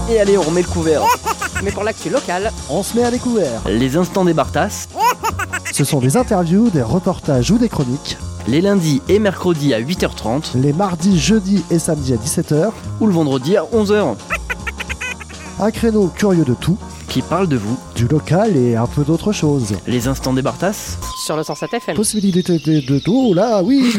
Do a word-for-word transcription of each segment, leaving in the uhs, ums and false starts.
Et allez, on remet le couvert. Mais pour l'actu locale, on se met à découvert. Les instants des Bartas. Ce sont des interviews, des reportages ou des chroniques. Les lundis et mercredis à huit heures trente. Les mardis, jeudis et samedis à dix-sept heures. Ou le vendredi à onze heures. Un créneau curieux de tout. Qui parle de vous. Du local et un peu d'autre chose. Les instants des Bartas. Sur le cent sept F M. Possibilité de, de tout, oh là, oui.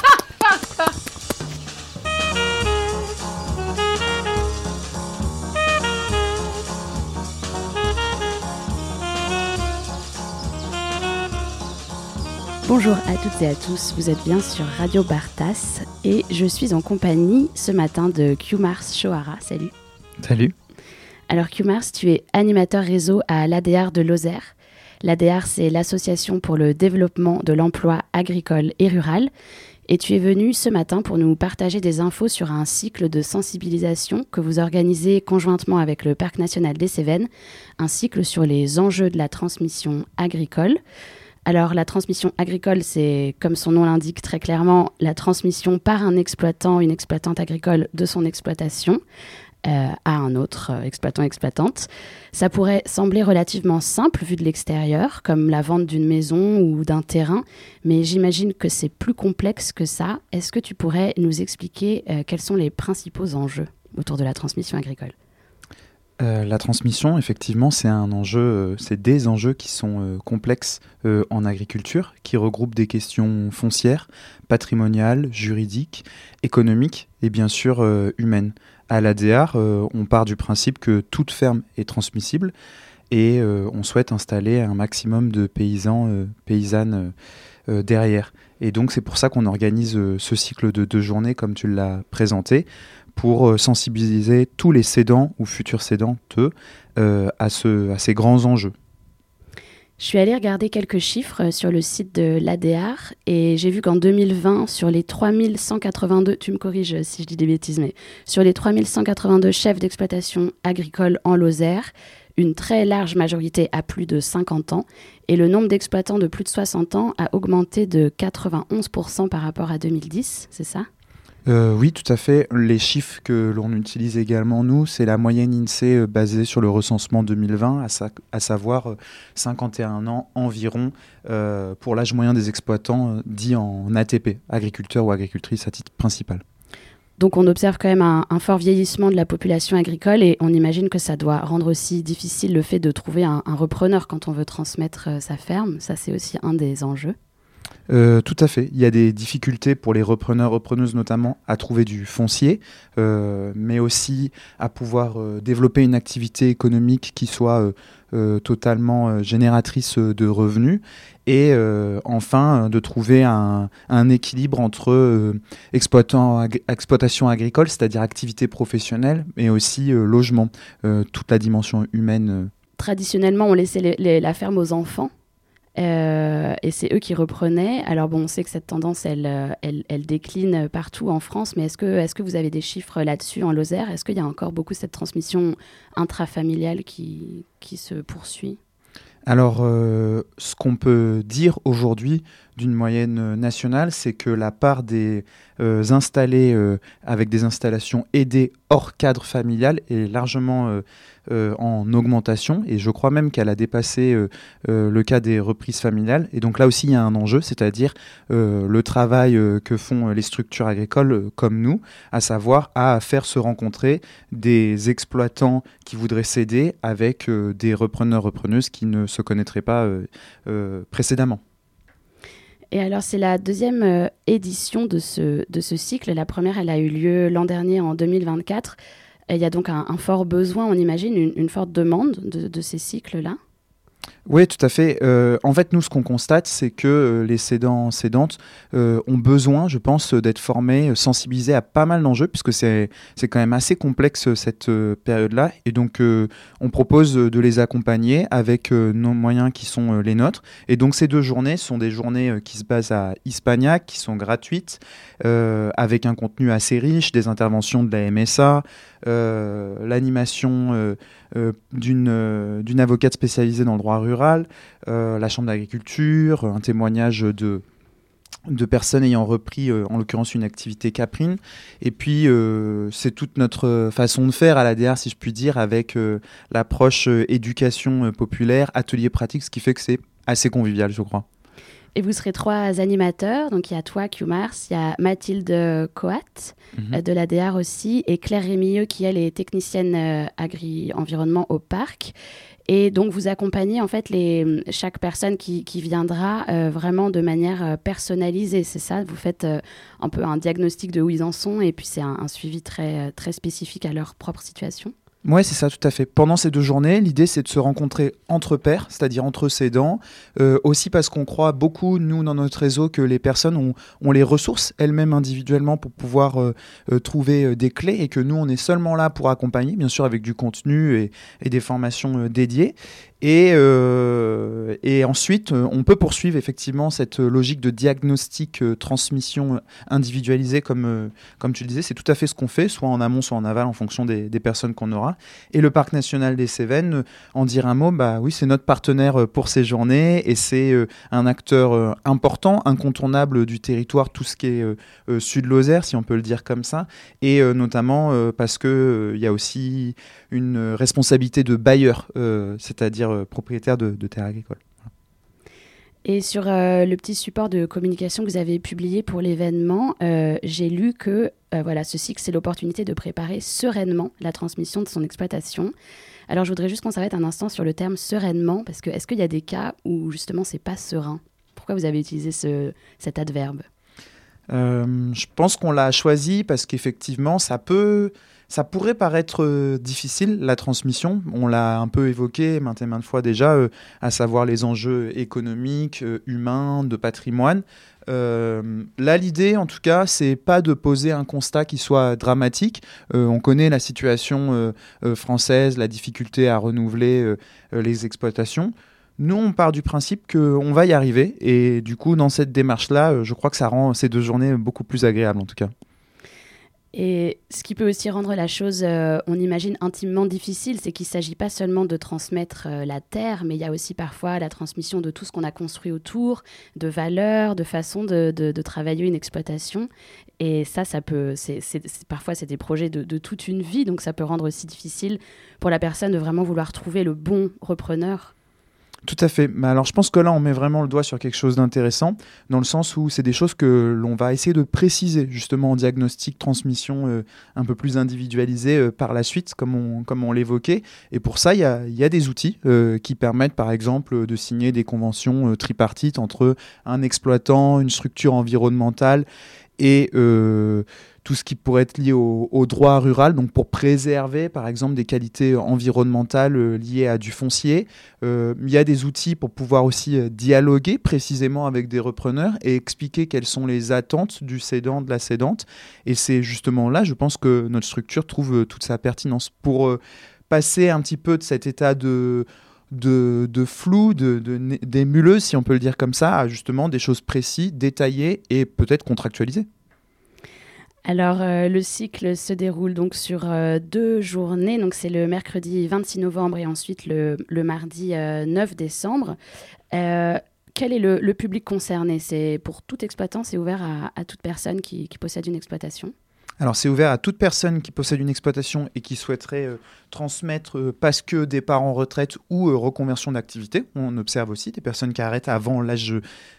Bonjour à toutes et à tous, vous êtes bien sur Radio Bartas et je suis en compagnie ce matin de Q-Mars Shohara. Salut. Salut. Alors Q-Mars, tu es animateur réseau à l'A D R de Lozère. L'A D R, c'est l'Association pour le développement de l'emploi agricole et rural. Et tu es venu ce matin pour nous partager des infos sur un cycle de sensibilisation que vous organisez conjointement avec le Parc national des Cévennes, un cycle sur les enjeux de la transmission agricole. Alors, la transmission agricole, c'est, comme son nom l'indique très clairement, la transmission par un exploitant, une exploitante agricole de son exploitation euh, à un autre euh, exploitant, exploitante. Ça pourrait sembler relativement simple vu de l'extérieur, comme la vente d'une maison ou d'un terrain, mais j'imagine que c'est plus complexe que ça. Est-ce que tu pourrais nous expliquer euh, quels sont les principaux enjeux autour de la transmission agricole ? Euh, la transmission, effectivement, c'est un enjeu, euh, c'est des enjeux qui sont euh, complexes euh, en agriculture, qui regroupent des questions foncières, patrimoniales, juridiques, économiques et bien sûr euh, humaines. À l'A D R, euh, on part du principe que toute ferme est transmissible et euh, on souhaite installer un maximum de paysans, euh, paysannes euh, euh, derrière. Et donc c'est pour ça qu'on organise euh, ce cycle de deux journées, comme tu l'as présenté, pour sensibiliser tous les cédants ou futurs cédantes euh, à, ce, à ces grands enjeux. Je suis allée regarder quelques chiffres sur le site de l'A D R et j'ai vu qu'en deux mille vingt, sur les trois mille cent quatre-vingt-deux, tu me corriges si je dis des bêtises, mais sur les trois mille cent quatre-vingt-deux chefs d'exploitation agricole en Lozère, une très large majorité a plus de cinquante ans et le nombre d'exploitants de plus de soixante ans a augmenté de quatre-vingt-onze pour cent par rapport à deux mille dix, c'est ça ? Euh, oui, tout à fait. Les chiffres que l'on utilise également, nous, c'est la moyenne INSEE euh, basée sur le recensement deux mille vingt, à, sa- à savoir euh, cinquante et un ans environ euh, pour l'âge moyen des exploitants, euh, dit en A T P, agriculteur ou agricultrice à titre principal. Donc on observe quand même un, un fort vieillissement de la population agricole et on imagine que ça doit rendre aussi difficile le fait de trouver un, un repreneur quand on veut transmettre euh, sa ferme. Ça, c'est aussi un des enjeux. Euh, tout à fait. Il y a des difficultés pour les repreneurs, repreneuses notamment, à trouver du foncier, euh, mais aussi à pouvoir euh, développer une activité économique qui soit euh, euh, totalement euh, génératrice de revenus. Et euh, enfin, euh, de trouver un, un équilibre entre euh, exploitant, ag- exploitation agricole, c'est-à-dire activité professionnelle, mais aussi euh, logement, euh, toute la dimension humaine. Euh. Traditionnellement, on laissait les, les, la ferme aux enfants. Euh, et c'est eux qui reprenaient. Alors bon, on sait que cette tendance, elle, elle, elle décline partout en France, mais est-ce que, est-ce que vous avez des chiffres là-dessus en Lozère ? Est-ce qu'il y a encore beaucoup cette transmission intrafamiliale qui, qui se poursuit ? Alors, euh, ce qu'on peut dire aujourd'hui d'une moyenne nationale, c'est que la part des euh, installés euh, avec des installations aidées hors cadre familial est largement euh, euh, en augmentation. Et je crois même qu'elle a dépassé euh, euh, le cas des reprises familiales. Et donc là aussi, il y a un enjeu, c'est-à-dire euh, le travail euh, que font les structures agricoles euh, comme nous, à savoir à faire se rencontrer des exploitants qui voudraient céder avec euh, des repreneurs-repreneuses qui ne se connaîtraient pas euh, euh, précédemment. Et alors, c'est la deuxième euh, édition de ce, de ce cycle. La première, elle a eu lieu l'an dernier, en deux mille vingt-quatre. Et il y a donc un, un fort besoin, on imagine, une, une forte demande de, de ces cycles-là. Oui, tout à fait. Euh, en fait, nous, ce qu'on constate, c'est que euh, les cédants, cédantes euh, ont besoin, je pense, d'être formés, sensibilisés à pas mal d'enjeux, puisque c'est, c'est quand même assez complexe cette euh, période-là. Et donc, euh, on propose de les accompagner avec euh, nos moyens qui sont euh, les nôtres. Et donc, ces deux journées sont des journées euh, qui se basent à Hispagnac, qui sont gratuites, euh, avec un contenu assez riche, des interventions de la M S A, euh, l'animation euh, euh, d'une, euh, d'une avocate spécialisée dans le droit rural, euh, la chambre d'agriculture, un témoignage de, de personnes ayant repris, euh, en l'occurrence, une activité caprine. Et puis, euh, c'est toute notre façon de faire à l'A D R, si je puis dire, avec euh, l'approche euh, éducation euh, populaire, atelier pratique, ce qui fait que c'est assez convivial, je crois. Et vous serez trois animateurs, donc il y a toi, Q-Mars, il y a Mathilde Coat, Mhm. euh, de l'A D R aussi, et Claire Rémilleux, qui elle est technicienne euh, agri-environnement au parc. Et donc vous accompagnez en fait les, chaque personne qui, qui viendra euh, vraiment de manière euh, personnalisée, c'est ça? Vous faites euh, un peu un diagnostic de où ils en sont et puis c'est un, un suivi très, très spécifique à leur propre situation. Ouais, c'est ça, tout à fait. Pendant ces deux journées, l'idée, c'est de se rencontrer entre pairs, c'est-à-dire entre cédants. Euh, aussi parce qu'on croit beaucoup, nous, dans notre réseau, que les personnes ont, ont les ressources elles-mêmes individuellement pour pouvoir euh, euh, trouver euh, des clés et que nous, on est seulement là pour accompagner, bien sûr, avec du contenu et, et des formations euh, dédiées. Et, euh, et ensuite, euh, on peut poursuivre effectivement cette logique de diagnostic, euh, transmission individualisée, comme, euh, comme tu le disais. C'est tout à fait ce qu'on fait, soit en amont, soit en aval, en fonction des, des personnes qu'on aura. Et le Parc national des Cévennes, euh, en dire un mot, bah oui, c'est notre partenaire euh, pour ces journées et c'est euh, un acteur euh, important, incontournable du territoire, tout ce qui est euh, euh, Sud-Lozère, si on peut le dire comme ça. Et euh, notamment euh, parce qu'il euh, y a aussi une responsabilité de bailleur, euh, c'est-à-dire euh, propriétaire de, de terres agricoles. Et sur euh, le petit support de communication que vous avez publié pour l'événement, euh, j'ai lu que euh, voilà, ce cycle, c'est l'opportunité de préparer sereinement la transmission de son exploitation. Alors, je voudrais juste qu'on s'arrête un instant sur le terme sereinement, parce que est-ce qu'il y a des cas où justement c'est pas serein? Pourquoi vous avez utilisé ce, cet adverbe? Euh, je pense qu'on l'a choisi parce qu'effectivement, ça peut, ça pourrait paraître euh, difficile, la transmission. On l'a un peu évoqué maintes et maintes fois déjà, euh, à savoir les enjeux économiques, euh, humains, de patrimoine. Euh, là, l'idée, en tout cas, c'est pas de poser un constat qui soit dramatique. Euh, on connaît la situation euh, euh, française, la difficulté à renouveler euh, euh, les exploitations. Nous, on part du principe qu'on va y arriver. Et du coup, dans cette démarche-là, je crois que ça rend ces deux journées beaucoup plus agréables, en tout cas. Et ce qui peut aussi rendre la chose, euh, on imagine, intimement difficile, c'est qu'il ne s'agit pas seulement de transmettre euh, la terre, mais il y a aussi parfois la transmission de tout ce qu'on a construit autour, de valeurs, de façon de, de, de travailler une exploitation. Et ça, ça peut, c'est, c'est, c'est, parfois, c'est des projets de, de toute une vie, donc ça peut rendre aussi difficile pour la personne de vraiment vouloir trouver le bon repreneur. Tout à fait. Mais alors, je pense que là, on met vraiment le doigt sur quelque chose d'intéressant, dans le sens où c'est des choses que l'on va essayer de préciser, justement, en diagnostic, transmission euh, un peu plus individualisée euh, par la suite, comme on, comme on l'évoquait. Et pour ça, il y a, y a des outils euh, qui permettent, par exemple, de signer des conventions euh, tripartites entre un exploitant, une structure environnementale et euh, tout ce qui pourrait être lié au, au droit rural, donc pour préserver par exemple des qualités environnementales euh, liées à du foncier. Euh, il y a des outils pour pouvoir aussi euh, dialoguer précisément avec des repreneurs et expliquer quelles sont les attentes du cédant, de la cédante. Et c'est justement là, je pense que notre structure trouve euh, toute sa pertinence pour euh, passer un petit peu de cet état de... De, de flou, de, de, d'émuleuse, si on peut le dire comme ça, à justement des choses précises, détaillées et peut-être contractualisées. Alors, euh, le cycle se déroule donc sur euh, deux journées. Donc, c'est le mercredi vingt-six novembre et ensuite le, le mardi euh, neuf décembre. Euh, quel est le, le public concerné? C'est pour tout exploitant, c'est ouvert à, à toute personne qui, qui possède une exploitation? Alors, c'est ouvert à toute personne qui possède une exploitation et qui souhaiterait euh, transmettre euh, parce que départ en retraite ou euh, reconversion d'activité. On observe aussi des personnes qui arrêtent avant l'âge euh,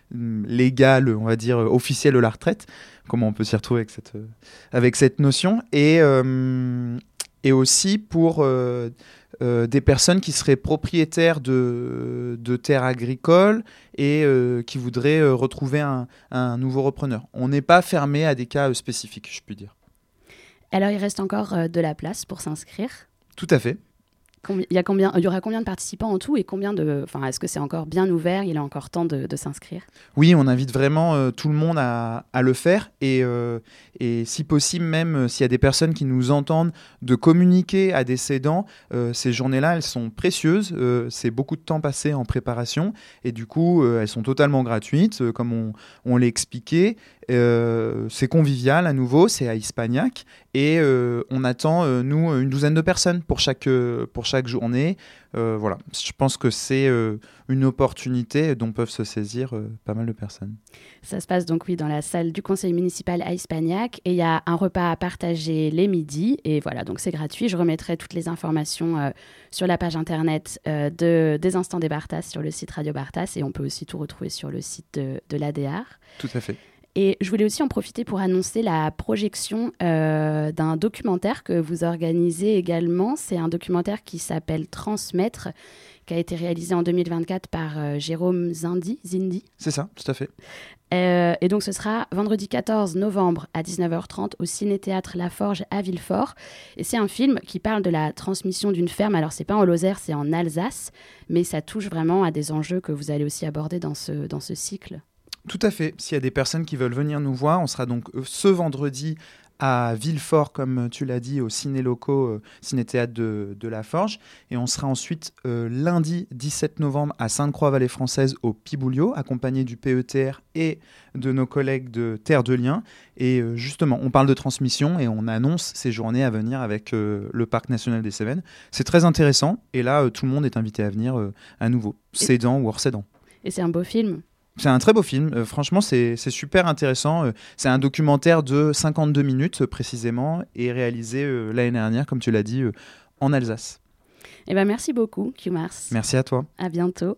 légal, on va dire, euh, officiel de la retraite. Comment on peut s'y retrouver avec cette, euh, avec cette notion. Et, euh, et aussi pour euh, euh, des personnes qui seraient propriétaires de, de terres agricoles et euh, qui voudraient euh, retrouver un, un nouveau repreneur. On n'est pas fermé à des cas euh, spécifiques, je puis dire. Alors, il reste encore euh, de la place pour s'inscrire. Tout à fait. Combi- il y a combien, il y aura combien de participants en tout et combien de, enfin, est-ce que c'est encore bien ouvert? Il est encore temps de, de s'inscrire? Oui, on invite vraiment euh, tout le monde à, à le faire et, euh, et si possible même, euh, s'il y a des personnes qui nous entendent, de communiquer à des cédants. Euh, ces journées-là, elles sont précieuses. Euh, c'est beaucoup de temps passé en préparation et du coup, euh, elles sont totalement gratuites, euh, comme on, on l'a expliqué. Euh, c'est convivial à nouveau, c'est à Hispagnac et euh, on attend, euh, nous, une douzaine de personnes pour chaque, euh, pour chaque chaque journée. Euh, voilà, je pense que c'est euh, une opportunité dont peuvent se saisir euh, pas mal de personnes. Ça se passe donc oui dans la salle du conseil municipal à Ispagnac et il y a un repas à partager les midis et voilà, donc c'est gratuit. Je remettrai toutes les informations euh, sur la page internet euh, de, des Instants des Bartas sur le site Radio Bartas et on peut aussi tout retrouver sur le site de, de l'A D R. Tout à fait. Et je voulais aussi en profiter pour annoncer la projection euh, d'un documentaire que vous organisez également. C'est un documentaire qui s'appelle Transmettre, qui a été réalisé en deux mille vingt-quatre par euh, Jérôme Zindi. Zindi. C'est ça, tout à fait. Euh, et donc ce sera vendredi quatorze novembre à dix-neuf heures trente au Ciné-Théâtre La Forge à Villefort. Et c'est un film qui parle de la transmission d'une ferme. Alors c'est pas en Lozère, c'est en Alsace, mais ça touche vraiment à des enjeux que vous allez aussi aborder dans ce, dans ce cycle. Tout à fait. S'il y a des personnes qui veulent venir nous voir, on sera donc ce vendredi à Villefort, comme tu l'as dit, au ciné-locaux, euh, ciné-théâtre de, de La Forge. Et on sera ensuite euh, lundi dix-sept novembre à Sainte-Croix-Vallée Française au Piboulio, accompagné du P E T R et de nos collègues de Terre de Liens. Et euh, justement, on parle de transmission et on annonce ces journées à venir avec euh, le Parc national des Cévennes. C'est très intéressant. Et là, euh, tout le monde est invité à venir euh, à nouveau, cédant ou hors cédant. Et c'est un beau film. C'est un très beau film, euh, franchement c'est, c'est super intéressant, euh, c'est un documentaire de cinquante-deux minutes euh, précisément et réalisé euh, l'année dernière, comme tu l'as dit, euh, en Alsace. Eh ben, merci beaucoup, Q-Mars. Merci à toi. À bientôt.